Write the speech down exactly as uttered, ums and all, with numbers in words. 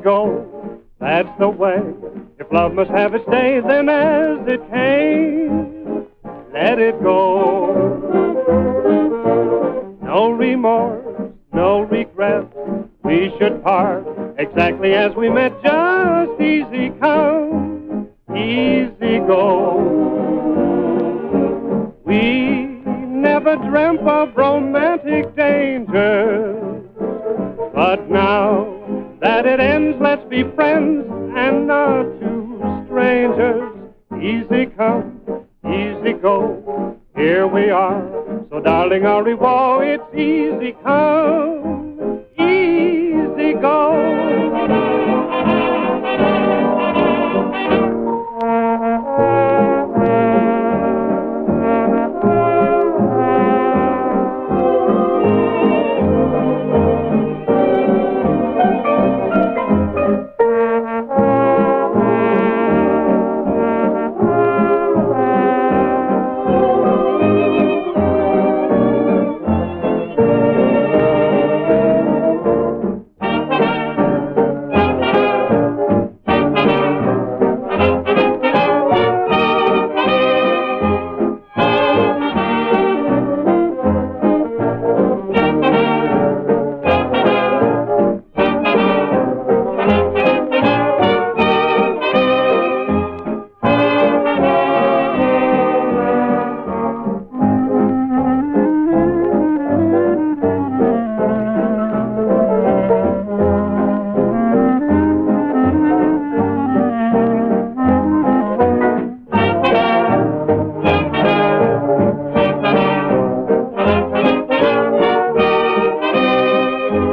go, that's the way. If love must have its day, then as it came, let it go. No remorse, no regret, we should part exactly as we met, just easy come, easy go. We never dreamt of romantic dangers, but now that it ends, let's be friends and not two strangers. Easy come, easy go, here we are. So darling, au revoir, it's easy come,